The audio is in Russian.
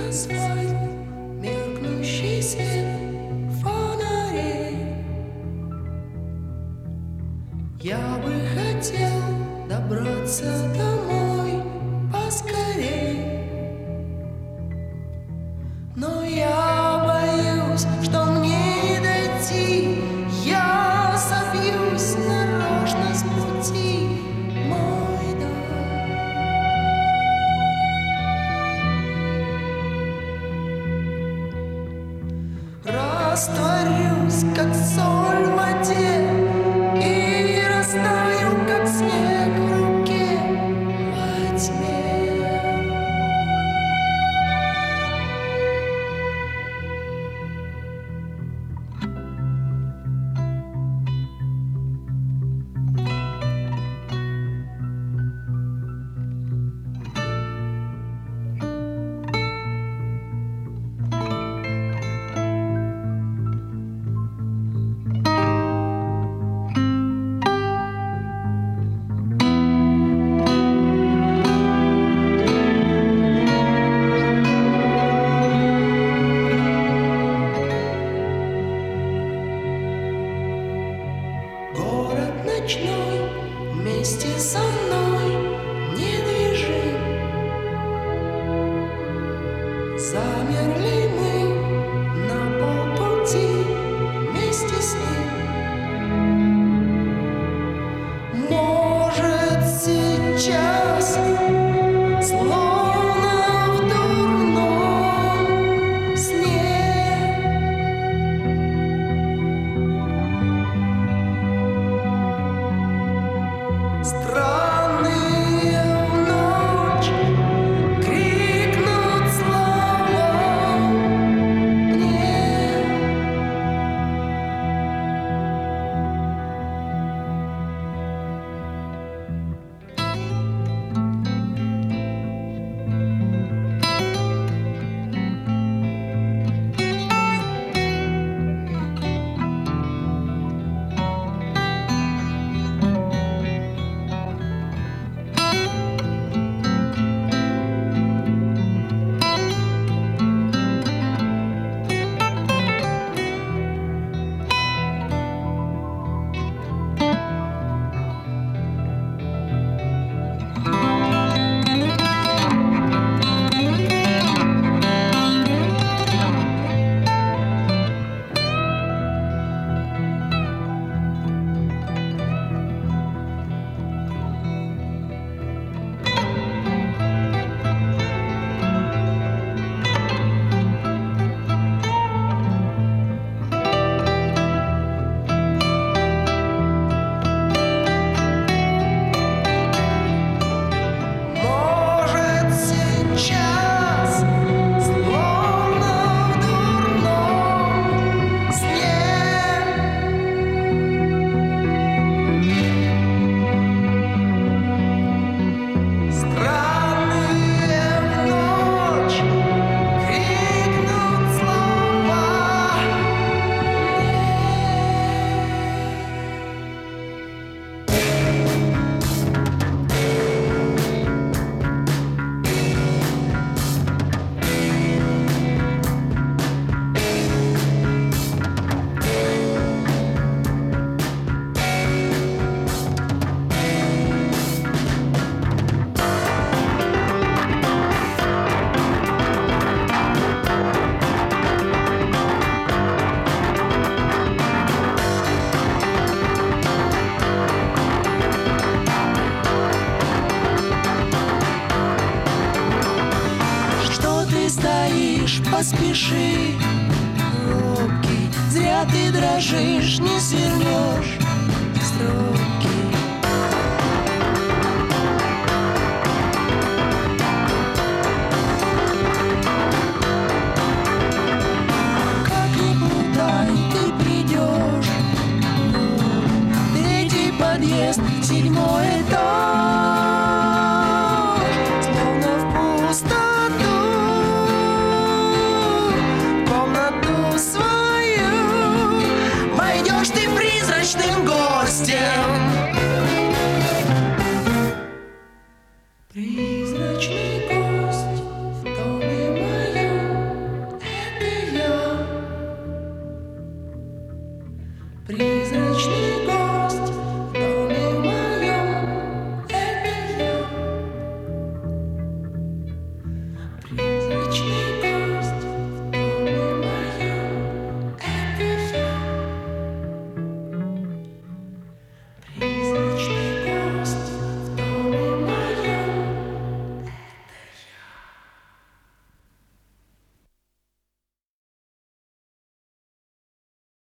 асфальт, меркнущий свет фонарей. Я бы хотел добраться домой поскорей, но я боюсь, что мне не дойти. Я собьюсь нарочно с пути. Мой дом растворюсь, как соль в воде, и растаю, как снег в руке во тьме. Город ночной вместе со мной недвижим. Замерли мы на полпути вместе с ним. Может, сейчас, словно в дурном сне, странные в ночь крикнут слова мне. Может, сейчас, словно в дурном сне, странные в ночь крикнут слова мне. Что ты стоишь, поспеши, робкий, зря ты дрожишь, не свернешь строки.